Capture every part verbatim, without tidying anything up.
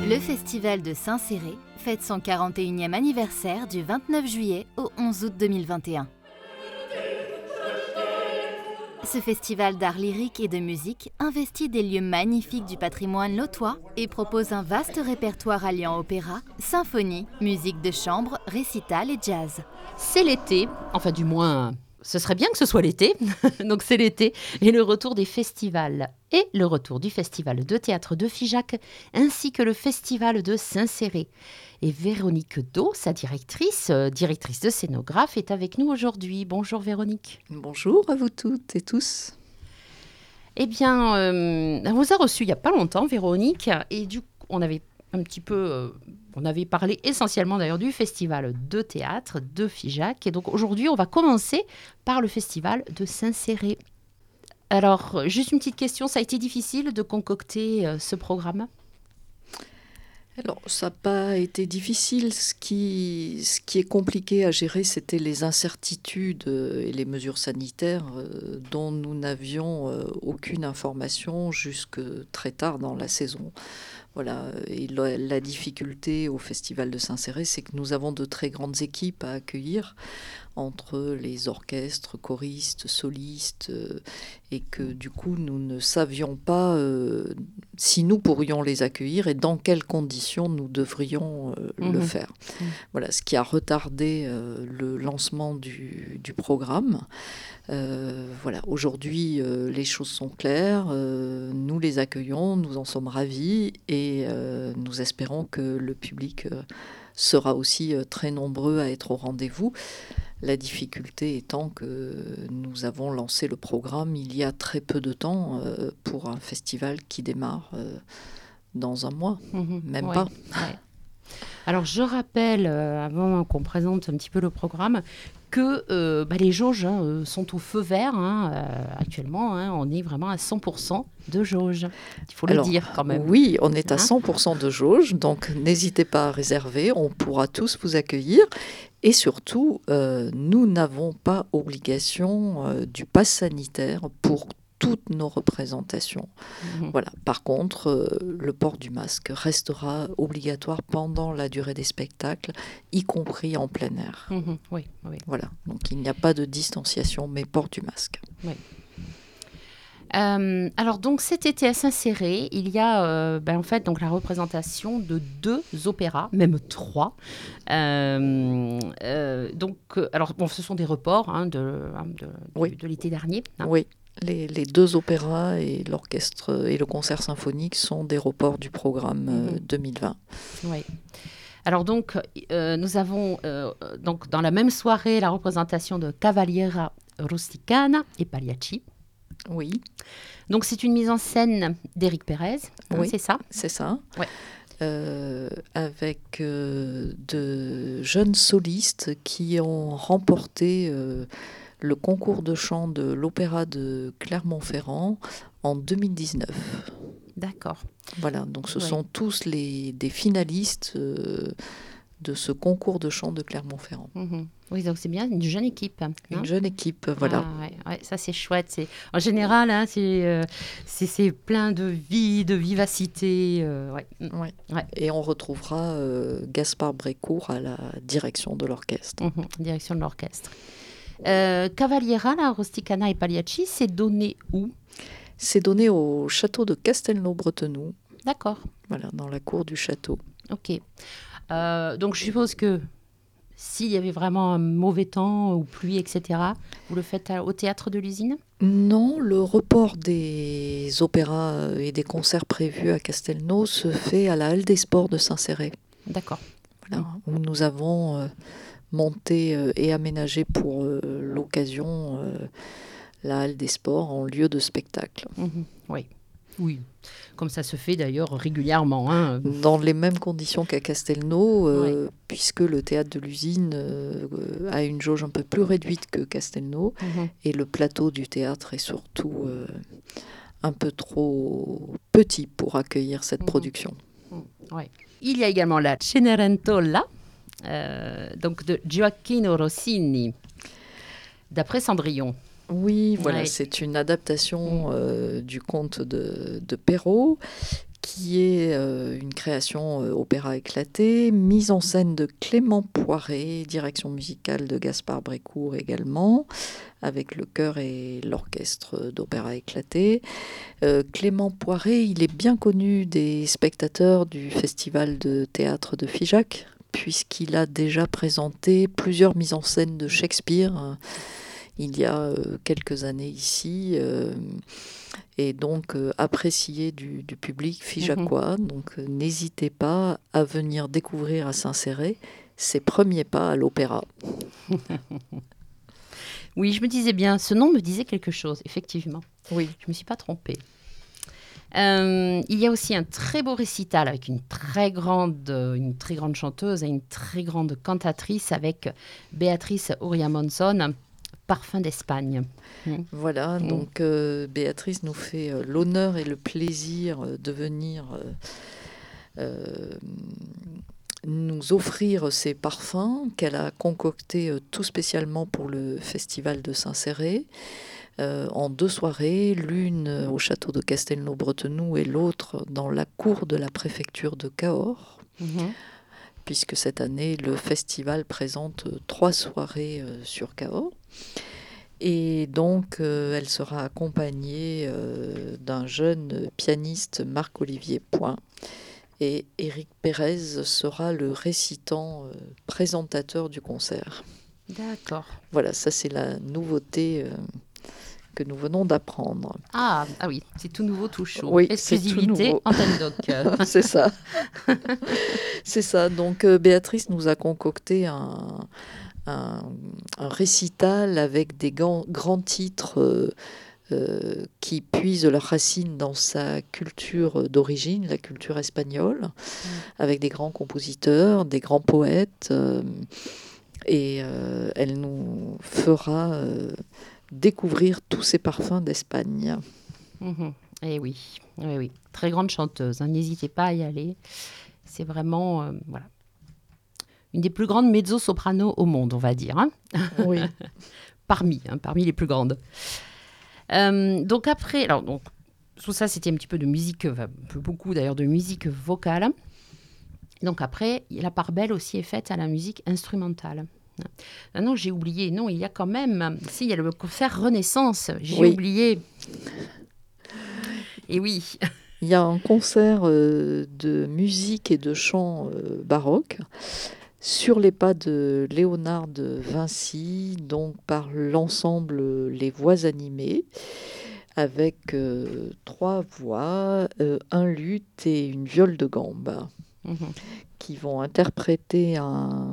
Le Festival de Saint-Céré fête son quarante et unième anniversaire du vingt-neuf juillet au onze août deux mille vingt et un. Ce festival d'art lyrique et de musique investit des lieux magnifiques du patrimoine lotois et propose un vaste répertoire alliant opéra, symphonie, musique de chambre, récital et jazz. C'est l'été, enfin du moins, ce serait bien que ce soit l'été, donc c'est l'été, et le retour des festivals. Et le retour du festival de théâtre de Figeac, ainsi que le festival de Saint-Céré. Et Véronique Do, sa directrice, euh, directrice de scénographe, est avec nous aujourd'hui. Bonjour Véronique. Bonjour à vous toutes et tous. Eh bien, euh, on vous a reçu il n'y a pas longtemps, Véronique, et du coup, on avait un petit peu... Euh, on avait parlé essentiellement d'ailleurs du festival de théâtre de Figeac. Et donc aujourd'hui, on va commencer par le festival de Saint-Céré. Alors, juste une petite question, ça a été difficile de concocter euh, ce programme ? Alors, ça n'a pas été difficile. Ce qui, ce qui est compliqué à gérer, c'était les incertitudes et les mesures sanitaires euh, dont nous n'avions euh, aucune information jusque très tard dans la saison. Voilà. Et la, la difficulté au Festival de Saint-Céré, c'est que nous avons de très grandes équipes à accueillir, entre les orchestres, choristes, solistes, euh, et que du coup nous ne savions pas euh, si nous pourrions les accueillir et dans quelles conditions nous devrions euh, mmh. le faire. Mmh. Voilà, ce qui a retardé euh, le lancement du, du programme. Euh, voilà, aujourd'hui euh, les choses sont claires, euh, nous les accueillons, nous en sommes ravis et euh, nous espérons que le public euh, sera aussi euh, très nombreux à être au rendez-vous. La difficulté étant que nous avons lancé le programme il y a très peu de temps euh, pour un festival qui démarre euh, dans un mois, mmh, même ouais, pas. Ouais. Alors je rappelle, euh, avant qu'on présente un petit peu le programme, que euh, bah, les jauges hein, sont au feu vert hein, euh, actuellement. Hein, on est vraiment à cent pour cent de jauge. Il faut Alors, le dire quand même. Oui, on est à hein cent pour cent de jauge, donc n'hésitez pas à réserver. On pourra tous vous accueillir. Et surtout, euh, nous n'avons pas obligation euh, du pass sanitaire pour toutes nos représentations. Mmh. Voilà. Par contre, euh, le port du masque restera obligatoire pendant la durée des spectacles, y compris en plein air. Mmh. Oui, oui. Voilà. Donc il n'y a pas de distanciation, mais port du masque. Oui. Euh, alors donc cet été à Saint-Céré, il y a euh, ben, en fait donc la représentation de deux opéras, même trois. Euh, euh, donc euh, alors bon, ce sont des reports hein, de, de, oui. de, de l'été dernier. Hein. Oui. Les, les deux opéras et l'orchestre et le concert symphonique sont des reports du programme euh, mmh. deux mille vingt. Oui. Alors donc euh, nous avons euh, donc dans la même soirée la représentation de Cavaliera Rusticana et Pagliacci. Oui. Donc c'est une mise en scène d'Éric Pérez, hein, oui, c'est ça ? C'est ça. Ouais. Euh, avec euh, de jeunes solistes qui ont remporté euh, le concours de chant de l'Opéra de Clermont-Ferrand en deux mille dix-neuf. D'accord. Voilà, donc ce ouais. sont tous les, des finalistes euh, de ce concours de chant de Clermont-Ferrand. Mmh. Oui, donc c'est bien une jeune équipe. Hein. Une jeune équipe, voilà. Ah, ouais, ouais, ça c'est chouette. C'est, en général, hein, c'est, euh, c'est, c'est plein de vie, de vivacité. Euh, ouais. Ouais. Ouais. Et on retrouvera euh, Gaspard Brécourt à la direction de l'orchestre. Mmh, direction de l'orchestre. Euh, Cavaliera, la Rusticana et Pagliacci, c'est donné où ? C'est donné au château de Castelnau-Bretenoux. D'accord. Voilà, dans la cour du château. Ok. Euh, donc je suppose que s'il y avait vraiment un mauvais temps ou pluie, et cetera, vous le faites au théâtre de l'usine ? Non, le report des opéras et des concerts prévus à Castelnau se fait à la Halle des Sports de Saint-Céré. D'accord. Voilà, où nous avons euh, monté euh, et aménagé pour euh, l'occasion euh, la Halle des Sports en lieu de spectacle. Mmh, oui. Oui, comme ça se fait d'ailleurs régulièrement. Hein. Dans les mêmes conditions qu'à Castelnau, euh, oui. puisque le théâtre de l'usine euh, a une jauge un peu plus réduite que Castelnau, mmh. et le plateau du théâtre est surtout euh, un peu trop petit pour accueillir cette mmh. production. Mmh. Oui. Il y a également la Cenerentola, euh, donc de Gioacchino Rossini, d'après Cendrillon. Oui, voilà, ouais. C'est une adaptation euh, du conte de, de Perrault qui est euh, une création euh, opéra éclaté, mise en scène de Clément Poiré, direction musicale de Gaspard Brécourt également, avec le chœur et l'orchestre d'opéra éclaté. Euh, Clément Poiré, il est bien connu des spectateurs du Festival de théâtre de Figeac, puisqu'il a déjà présenté plusieurs mises en scène de Shakespeare euh, il y a euh, quelques années ici, euh, et donc euh, apprécié du, du public figeacois. Mm-hmm. Donc euh, n'hésitez pas à venir découvrir à Saint-Céré ses premiers pas à l'opéra. Oui, je me disais bien, ce nom me disait quelque chose, effectivement. Oui. Je ne me suis pas trompée. Euh, il y a aussi un très beau récital avec une très grande, une très grande chanteuse et une très grande cantatrice avec Béatrice Oria-Monzon, Parfum d'Espagne. Mmh. Voilà, mmh. donc euh, Béatrice nous fait euh, l'honneur et le plaisir euh, de venir euh, euh, nous offrir ces parfums qu'elle a concoctés euh, tout spécialement pour le Festival de Saint-Céré. Euh, en deux soirées, l'une au château de Castelnau-Bretenoux et l'autre dans la cour de la préfecture de Cahors, mmh. puisque cette année, le festival présente trois soirées euh, sur Cahors. Et donc, euh, elle sera accompagnée euh, d'un jeune pianiste, Marc-Olivier Point, et Éric Pérez sera le récitant euh, présentateur du concert. D'accord. Voilà, ça c'est la nouveauté euh, que nous venons d'apprendre. Ah, ah oui, c'est tout nouveau, tout chaud. Oui, exclusivité, Antenne Doc. C'est ça. C'est ça. Donc, euh, Béatrice nous a concocté un, un, un récital avec des grands, grands titres euh, euh, qui puisent leurs racines dans sa culture d'origine, la culture espagnole, mmh. avec des grands compositeurs, des grands poètes. Euh, et euh, elle nous fera... Euh, découvrir tous ces parfums d'Espagne. Mmh. Et oui, oui, oui, très grande chanteuse. Hein. N'hésitez pas à y aller. C'est vraiment, euh, voilà, une des plus grandes mezzo-soprano au monde, on va dire. Hein. Oui. parmi, hein, parmi les plus grandes. Euh, donc après, alors donc tout ça, c'était un petit peu de musique, enfin, un peu beaucoup d'ailleurs de musique vocale. Donc après, la part belle aussi est faite à la musique instrumentale. Ah non, j'ai oublié. Non, il y a quand même... Si, il y a le concert Renaissance. J'ai oui. oublié. Et oui. Il y a un concert euh, de musique et de chant euh, baroque sur les pas de Léonard de Vinci, donc par l'ensemble Les Voix animées, avec euh, trois voix, euh, un luth et une viole de gambe, mmh. qui vont interpréter un...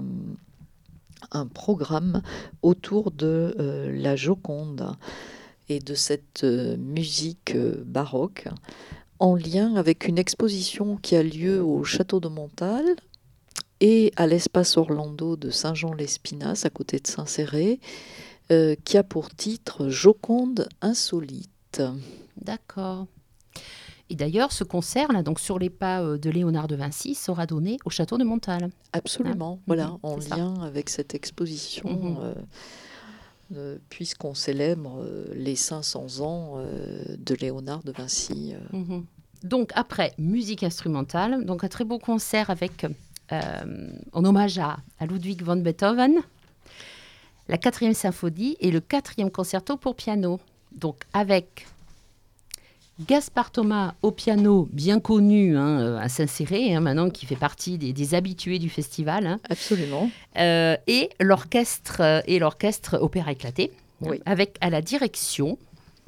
un programme autour de euh, la Joconde et de cette euh, musique euh, baroque en lien avec une exposition qui a lieu au Château de Montal et à l'Espace Orlando de Saint-Jean-l'Espinasse à côté de Saint-Céré euh, qui a pour titre Joconde insolite. D'accord. Et d'ailleurs, ce concert-là, donc sur les pas de Léonard de Vinci, sera donné au château de Montal. Absolument, hein voilà, mmh, en lien ça. avec cette exposition, mmh. euh, euh, puisqu'on célèbre euh, les cinq cents ans euh, de Léonard de Vinci. Euh. Mmh. Donc après, musique instrumentale, donc un très beau concert avec, euh, en hommage à, à Ludwig van Beethoven, la quatrième symphonie et le quatrième concerto pour piano. Donc avec... Gaspard Thomas au piano, bien connu hein, à Saint-Céré, hein, maintenant qui fait partie des, des habitués du festival. Hein. Absolument. Euh, et l'orchestre et l'orchestre Opéra Éclaté, oui. avec à la direction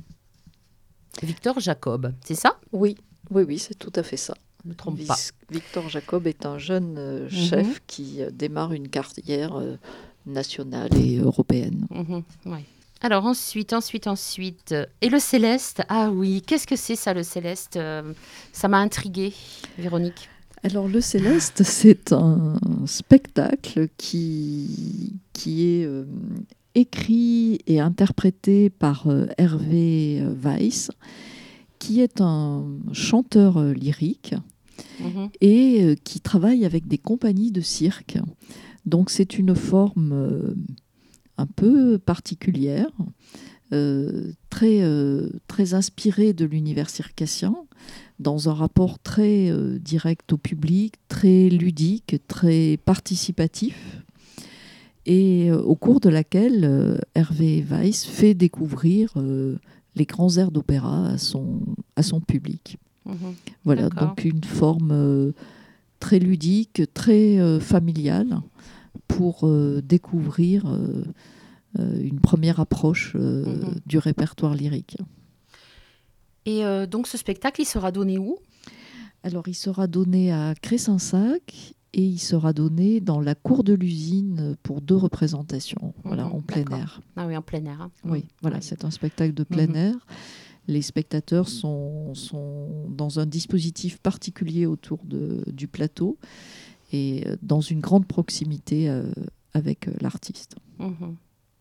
Victor Jacob, c'est ça ? Oui, oui, oui, c'est tout à fait ça. Je ne me trompe pas. Victor Jacob est un jeune euh, chef mm-hmm. qui euh, démarre une carrière euh, nationale et européenne. Mm-hmm. Oui. Alors ensuite, ensuite, ensuite, et le Céleste, ah oui, qu'est-ce que c'est ça le Céleste ? euh, Ça m'a intriguée, Véronique. Alors le Céleste, c'est un spectacle qui, qui est euh, écrit et interprété par euh, Hervé Weiss, qui est un chanteur euh, lyrique mmh. et euh, qui travaille avec des compagnies de cirque. Donc c'est une forme... Euh, un peu particulière, euh, très, euh, très inspiré de l'univers circassien, dans un rapport très euh, direct au public, très ludique, très participatif, et euh, au cours de laquelle euh, Hervé Weiss fait découvrir euh, les grands airs d'opéra à son, à son public. Mmh. Voilà, D'accord. donc une forme euh, très ludique, très euh, familiale, pour euh, découvrir euh, euh, une première approche euh, Mmh. du répertoire lyrique. Et euh, donc ce spectacle, il sera donné où? Alors, il sera donné à Cré-Saint-Sac et il sera donné dans la cour de l'usine pour deux représentations, voilà, Mhm, en plein d'accord. air. Ah oui, en plein air. Hein. Oui, Mhm, voilà, ouais. c'est un spectacle de plein Mhm. air. Les spectateurs sont, sont dans un dispositif particulier autour de, du plateau et dans une grande proximité euh, avec euh, l'artiste. Mhm.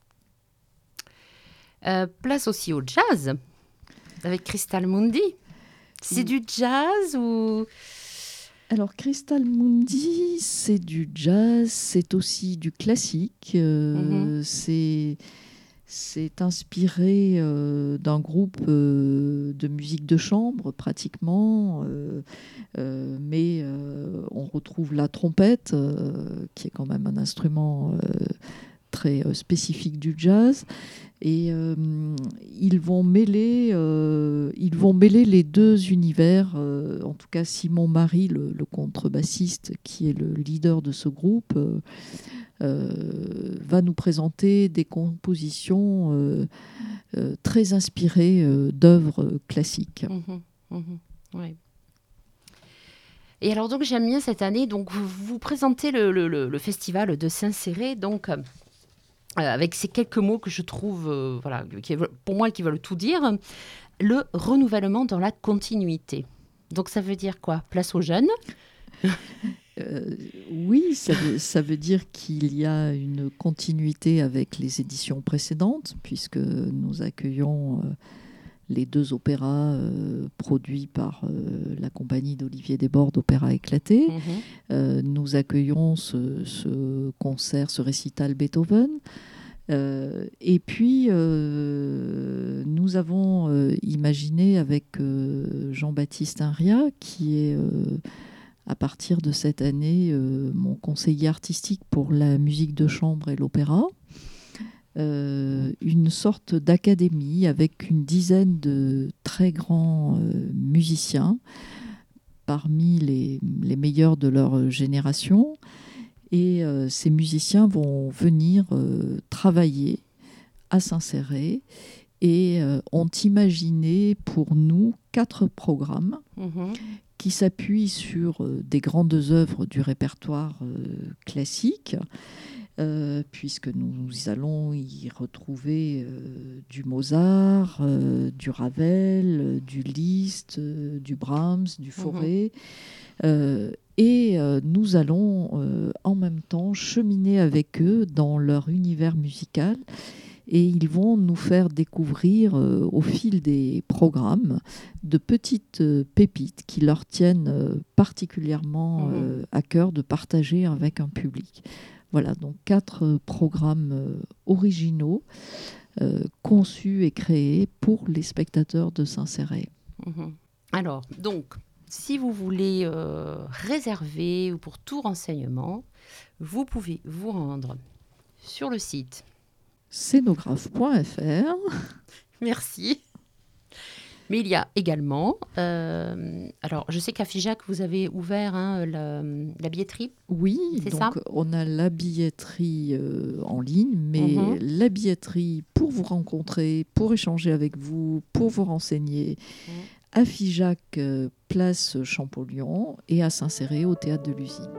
Euh, place aussi au jazz avec Crystal Mundi. C'est Oui. du jazz ou... Alors, Crystal Mundi, c'est du jazz, c'est aussi du classique. Euh, Mhm. c'est, c'est inspiré euh, d'un groupe euh, de musique de chambre, pratiquement. Euh, euh, mais euh, on retrouve la trompette, euh, qui est quand même un instrument euh, très euh, spécifique du jazz. Et euh, ils vont mêler, euh, ils vont mêler les deux univers. Euh, en tout cas, Simon Marie, le, le contrebassiste, qui est le leader de ce groupe, euh, euh, va nous présenter des compositions euh, euh, très inspirées euh, d'œuvres classiques. Mhm. Mhm. Ouais. Et alors donc j'aime bien cette année, donc vous, vous présentez le, le, le, le festival de Saint-Céré, donc euh, avec ces quelques mots que je trouve, euh, voilà, qui, pour moi qui veulent tout dire, le renouvellement dans la continuité. Donc ça veut dire quoi? Place aux jeunes? Euh, oui, ça veut, ça veut dire qu'il y a une continuité avec les éditions précédentes, puisque nous accueillons euh, les deux opéras euh, produits par euh, la compagnie d'Olivier Desbordes, Opéra Éclaté. Mhm. Euh, nous accueillons ce, ce concert, ce récital Beethoven. Euh, et puis, euh, nous avons euh, imaginé avec euh, Jean-Baptiste Inria, qui est, euh, à partir de cette année, euh, mon conseiller artistique pour la musique de chambre et l'opéra, euh, une sorte d'académie avec une dizaine de très grands euh, musiciens, parmi les, les meilleurs de leur génération. Et euh, ces musiciens vont venir euh, travailler à Saint-Céré et euh, ont imaginé pour nous quatre programmes Mhm. qui s'appuient sur euh, des grandes œuvres du répertoire euh, classique, euh, puisque nous allons y retrouver euh, du Mozart, euh, du Ravel, euh, du Liszt, euh, du Brahms, du Fauré. Euh, et euh, nous allons euh, en même temps cheminer avec eux dans leur univers musical et ils vont nous faire découvrir euh, au fil des programmes de petites euh, pépites qui leur tiennent euh, particulièrement euh, à cœur de partager avec un public. Voilà, donc quatre euh, programmes euh, originaux euh, conçus et créés pour les spectateurs de Saint-Céré. Mhm. Alors, donc, si vous voulez euh, réserver ou pour tout renseignement, vous pouvez vous rendre sur le site. Scénographe point F R. Merci. Mais il y a également, euh, alors je sais qu'à Figeac, vous avez ouvert hein, la, la billetterie. Oui, C'est donc ça on a la billetterie euh, en ligne, mais Mhm. la billetterie pour vous rencontrer, pour échanger avec vous, pour vous renseigner, Mhm. à Figeac, euh, place Champollion, et à Saint-Céré, au théâtre de l'Usine.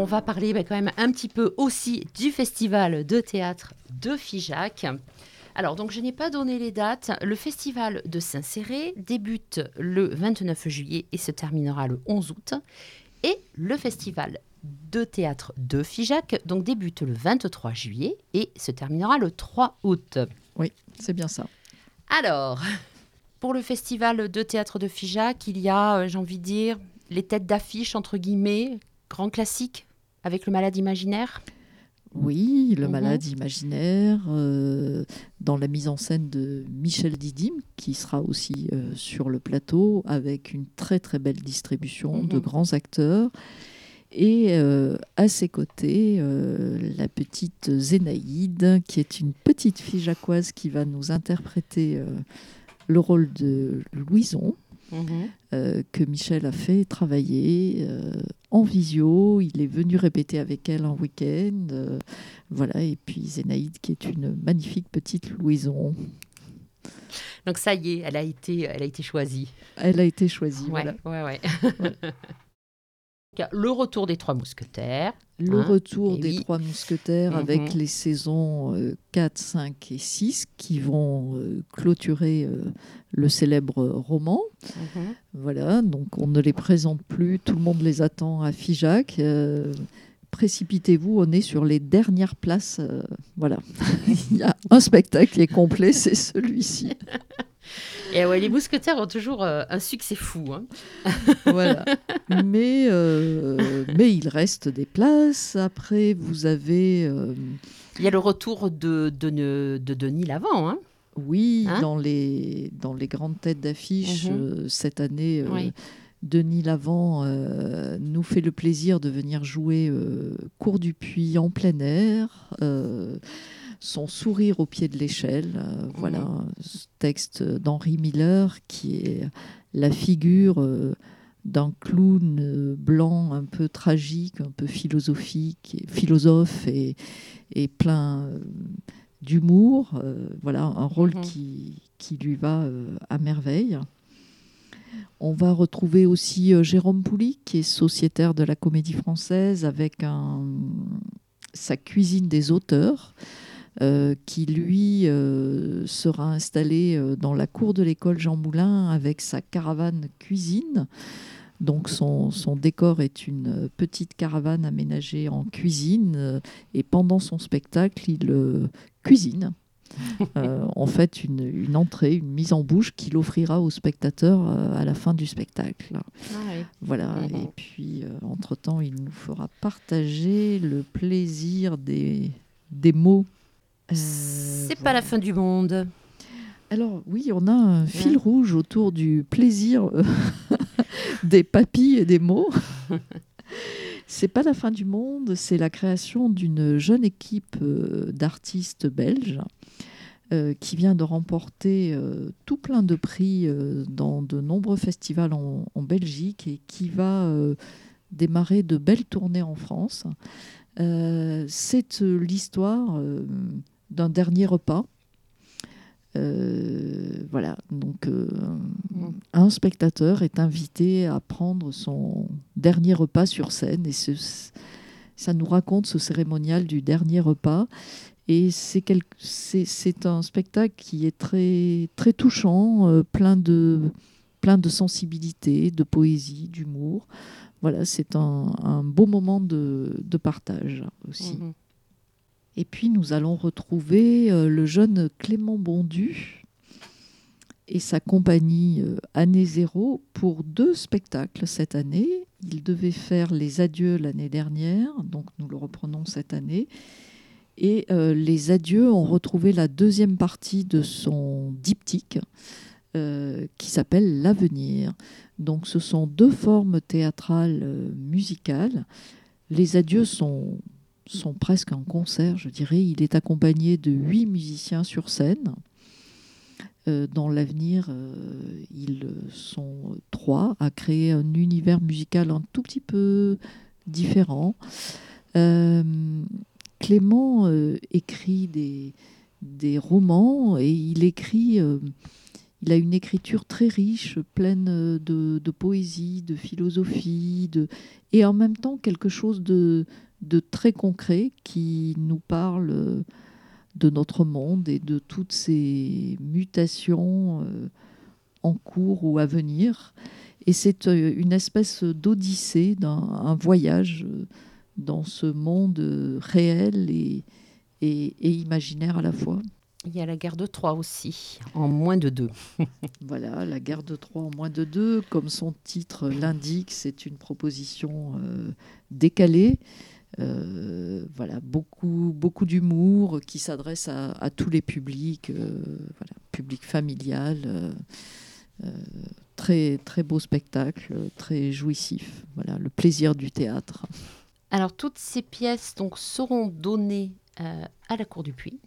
va parler bah, quand même un petit peu aussi du festival de théâtre de Figeac. Alors, donc, je n'ai pas donné les dates. Le festival de Saint-Céré débute le vingt-neuf juillet et se terminera le onze août. Et le festival de théâtre de Figeac donc, débute le vingt-trois juillet et se terminera le trois août. Oui, c'est bien ça. Alors, pour le festival de théâtre de Figeac, il y a, euh, j'ai envie de dire, les têtes d'affiche, entre guillemets, grand classique, avec le Malade imaginaire. Oui, le Mhm. Malade imaginaire, euh, dans la mise en scène de Michel Didim, qui sera aussi euh, sur le plateau, avec une très très belle distribution Mhm. de grands acteurs. Et euh, à ses côtés, euh, la petite Zénaïde, qui est une petite fille jacquoise qui va nous interpréter euh, le rôle de Louison. Mhm. Euh, que Michel a fait travailler euh, en visio. Il est venu répéter avec elle un week-end. Euh, voilà. Et puis Zénaïde, qui est une magnifique petite Louison. Donc ça y est, elle a été, elle a été choisie. Elle a été choisie. Ouais, Voilà. ouais, ouais. Ouais. Le retour des Trois Mousquetaires. Le Hein, retour et des oui. Trois Mousquetaires Mhm. avec les saisons euh, quatre, cinq et six qui vont euh, clôturer euh, le célèbre roman. Mhm. Voilà, donc on ne les présente plus, tout le monde les attend à Figeac. Euh, précipitez-vous, on est sur les dernières places. Euh, voilà, il y a un spectacle qui est complet, c'est celui-ci. Et ouais, les Mousquetaires ont toujours euh, un succès fou. Hein. Voilà, mais, euh, mais il reste des places. Après, vous avez... euh, Il y a le retour de, de, de, de Denis Lavant. Hein. oui, Hein dans, les, dans les grandes têtes d'affiche, Mhm. euh, cette année... euh, Oui. Denis Lavant euh, nous fait le plaisir de venir jouer euh, Cours du Puy en plein air, euh, son sourire au pied de l'échelle. Euh, Mhm. Voilà, ce texte d'Henry Miller qui est la figure euh, d'un clown euh, blanc un peu tragique, un peu philosophique, et, philosophe et, et plein euh, d'humour. Euh, voilà, un rôle Mhm. qui, qui lui va euh, à merveille. On va retrouver aussi euh, Jérôme Pouly, qui est sociétaire de la Comédie Française, avec un, sa cuisine des auteurs, euh, qui lui euh, sera installé euh, dans la cour de l'école Jean Moulin avec sa caravane cuisine. Donc son, son décor est une petite caravane aménagée en cuisine, euh, et pendant son spectacle, il euh, cuisine. Euh, en fait, une, une entrée, une mise en bouche qu'il offrira aux spectateurs euh, à la fin du spectacle. Ah oui. Voilà. Mhm. Et puis, euh, entre-temps, il nous fera partager le plaisir des, des mots. Euh, C'est pas voilà. la fin du monde. Alors, oui, on a un fil Ouais. rouge autour du plaisir euh, des papilles et des mots. C'est pas la fin du monde, c'est la création d'une jeune équipe euh, d'artistes belges euh, qui vient de remporter euh, tout plein de prix euh, dans de nombreux festivals en, en Belgique et qui va euh, démarrer de belles tournées en France. Euh, c'est euh, l'histoire euh, d'un dernier repas. Euh, voilà, donc euh, Mm. un spectateur est invité à prendre son dernier repas sur scène et ce, ça nous raconte ce cérémonial du dernier repas. Et c'est, quel, c'est, c'est un spectacle qui est très, très touchant, euh, plein, de, plein de sensibilité, de poésie, d'humour. Voilà, c'est un, un beau moment de, de partage aussi. Mhm. Et puis nous allons retrouver euh, le jeune Clément Bondu et sa compagnie euh, Année Zéro pour deux spectacles cette année. Il devait faire Les Adieux l'année dernière, donc nous le reprenons cette année. Et euh, Les Adieux ont retrouvé la deuxième partie de son diptyque euh, qui s'appelle L'Avenir. Donc ce sont deux formes théâtrales euh, musicales. Les Adieux sont, sont presque un concert, je dirais. Il est accompagné de huit musiciens sur scène. Euh, dans l'avenir, euh, ils sont trois à créer un univers musical un tout petit peu différent. Euh, Clément euh, écrit des, des romans et il écrit, euh, il a une écriture très riche, pleine de, de poésie, de philosophie, de, et en même temps quelque chose de, de très concret qui nous parle de notre monde et de toutes ces mutations euh, en cours ou à venir. Et c'est euh, une espèce d'odyssée, d'un un voyage euh, dans ce monde euh, réel et, et, et imaginaire à la fois. Il y a la guerre de Troie aussi, en moins de deux. Voilà, la guerre de Troie en moins de deux, comme son titre l'indique, c'est une proposition euh, décalée. Euh, voilà, beaucoup, beaucoup d'humour qui s'adresse à, à tous les publics, euh, voilà, public familial, euh, euh, très, très beau spectacle, très jouissif. Voilà, le plaisir du théâtre. Alors, toutes ces pièces donc, seront données euh, à la Cour du Puy.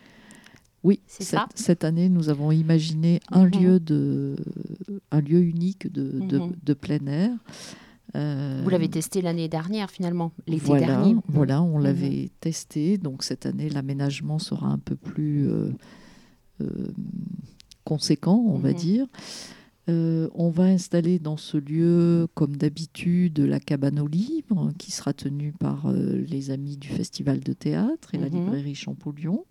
Oui, c'est cette, ça. Cette année, nous avons imaginé un, mm-hmm. lieu, de, un lieu unique de, mm-hmm. de, de plein air. Euh, Vous l'avez testé l'année dernière, finalement, l'été voilà, dernier. Voilà, on mm-hmm. l'avait testé. Donc, cette année, l'aménagement sera un peu plus euh, euh, conséquent, on mm-hmm. va dire. Euh, on va installer dans ce lieu, comme d'habitude, la cabane aux livres, qui sera tenue par euh, les amis du Festival de théâtre et mm-hmm. la librairie Champollion.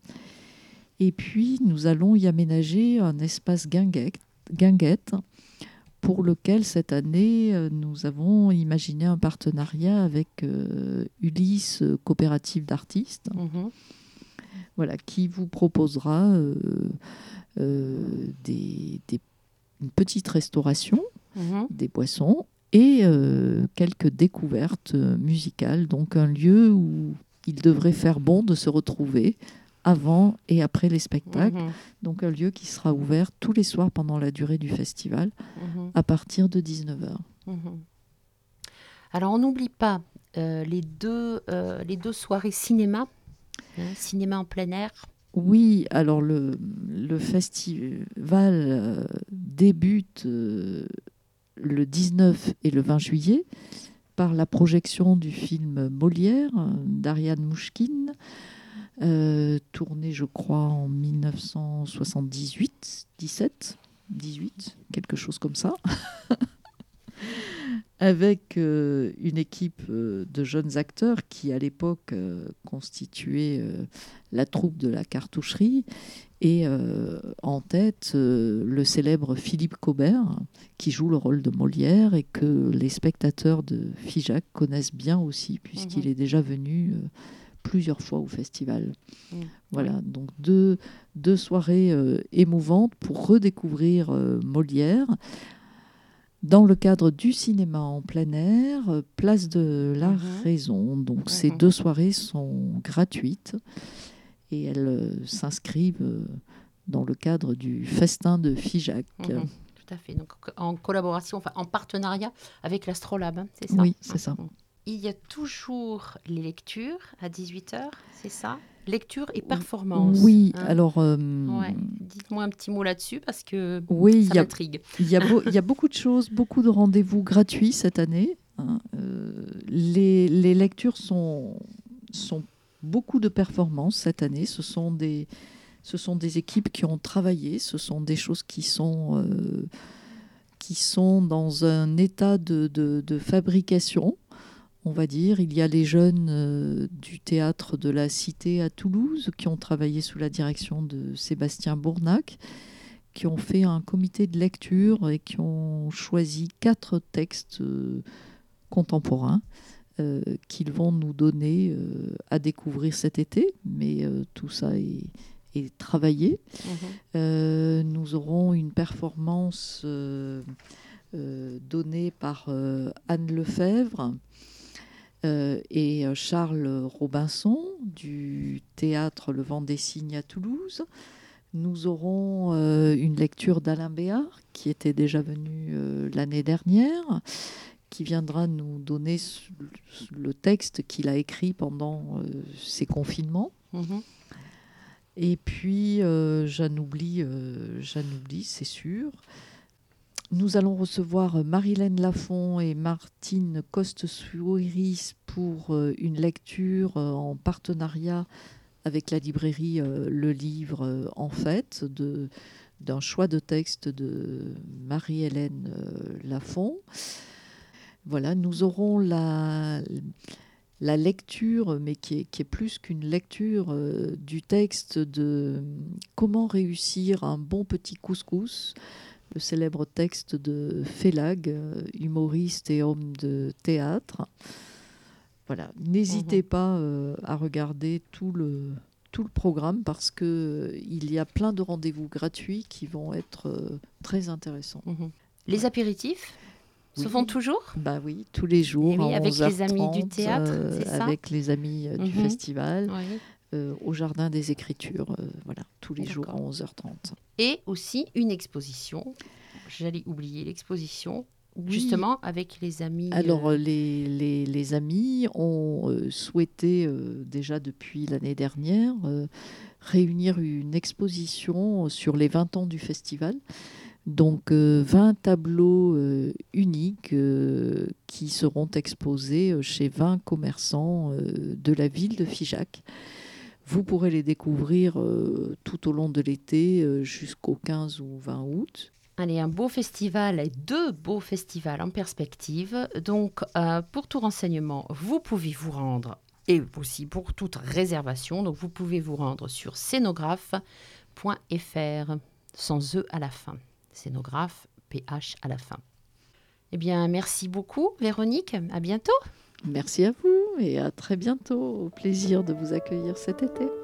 Et puis, nous allons y aménager un espace guinguette, guinguette pour lequel, cette année, nous avons imaginé un partenariat avec euh, Ulysse, coopérative d'artistes, mm-hmm. voilà, qui vous proposera euh, euh, des, des, une petite restauration, mm-hmm. des boissons et euh, quelques découvertes musicales. Donc, un lieu où il devrait faire bon de se retrouver avant et après les spectacles. Mmh. Donc un lieu qui sera ouvert tous les soirs pendant la durée du festival, mmh. à partir de dix-neuf heures. Mmh. Alors on n'oublie pas euh, les, deux, euh, les deux soirées cinéma, hein, cinéma en plein air. Oui, alors le, le festival euh, débute euh, le dix-neuf et le vingt juillet par la projection du film Molière d'Ariane Mouchkine, Euh, tourné, je crois, en dix-neuf cent soixante-dix-huit, dix-sept, dix-huit, quelque chose comme ça, avec euh, une équipe euh, de jeunes acteurs qui, à l'époque, euh, constituait euh, la troupe de la Cartoucherie, et euh, en tête, euh, le célèbre Philippe Cobert, qui joue le rôle de Molière et que les spectateurs de Figeac connaissent bien aussi, puisqu'il mmh. est déjà venu... Euh, plusieurs fois au festival. Mmh. Voilà, oui. Donc deux, deux soirées euh, émouvantes pour redécouvrir euh, Molière dans le cadre du cinéma en plein air, euh, place de la mmh. Raison. Donc mmh. ces deux soirées sont gratuites et elles euh, s'inscrivent euh, dans le cadre du festin de Figeac. Mmh. Tout à fait, donc en collaboration, enfin en partenariat avec l'Astrolabe, hein, c'est ça? Oui, c'est ça. Mmh. Il y a toujours les lectures à dix-huit heures, c'est ça? Lecture et performance. Oui, hein. alors... Euh, ouais. Dites-moi un petit mot là-dessus, parce que oui, ça m'intrigue. Il y, beau, y a beaucoup de choses, beaucoup de rendez-vous gratuits cette année. Hein. Euh, les, les lectures sont, sont beaucoup de performances cette année. Ce sont des, ce sont des équipes qui ont travaillé. Ce sont des choses qui sont, euh, qui sont dans un état de, de, de fabrication. On va dire, il y a les jeunes euh, du théâtre de la Cité à Toulouse qui ont travaillé sous la direction de Sébastien Bournac, qui ont fait un comité de lecture et qui ont choisi quatre textes euh, contemporains euh, qu'ils vont nous donner euh, à découvrir cet été. Mais euh, tout ça est, est travaillé. Mmh. Euh, nous aurons une performance euh, euh, donnée par euh, Anne Lefebvre, Euh, et Charles Robinson du théâtre Le Vent des Cygnes à Toulouse. Nous aurons euh, une lecture d'Alain Béard, qui était déjà venu euh, l'année dernière, qui viendra nous donner le texte qu'il a écrit pendant euh, ses confinements. Mmh. Et puis, euh, j'en oublie, euh, j'en oublie, c'est sûr. Nous allons recevoir Marilène Lafont et Martine Coste-Souiris pour une lecture en partenariat avec la librairie Le Livre en Fête de, d'un choix de texte de Marie-Hélène euh, Lafont. Voilà, nous aurons la, la lecture, mais qui est, qui est plus qu'une lecture, euh, du texte de Comment réussir un bon petit couscous, le célèbre texte de Félag, euh, humoriste et homme de théâtre. Voilà, n'hésitez mmh. pas euh, à regarder tout le, tout le programme parce qu'il euh, y a plein de rendez-vous gratuits qui vont être euh, très intéressants. Mmh. Les ouais. apéritifs se oui. font toujours ? Bah oui, tous les jours. Oui, à avec onze heures trente, les amis du théâtre, euh, c'est ça ? Avec les amis euh, du mmh. festival, oui. euh, au Jardin des Écritures, euh, voilà, tous les D'accord. jours à onze heures trente. Et aussi une exposition, j'allais oublier l'exposition, oui. justement avec les amis. Alors euh... les, les, les amis ont euh, souhaité, euh, déjà depuis l'année dernière, euh, réunir une exposition sur les vingt ans du festival. Donc euh, vingt tableaux euh, uniques euh, qui seront exposés chez vingt commerçants euh, de la ville de Figeac. Vous pourrez les découvrir euh, tout au long de l'été euh, jusqu'au quinze ou vingt août. Allez, un beau festival et deux beaux festivals en perspective. Donc euh, pour tout renseignement, vous pouvez vous rendre, et aussi pour toute réservation, donc vous pouvez vous rendre sur scénographe point f r, sans E à la fin. Scénographe, P H à la fin. Eh bien, merci beaucoup, Véronique. À bientôt. Merci à vous et à très bientôt. Au plaisir de vous accueillir cet été.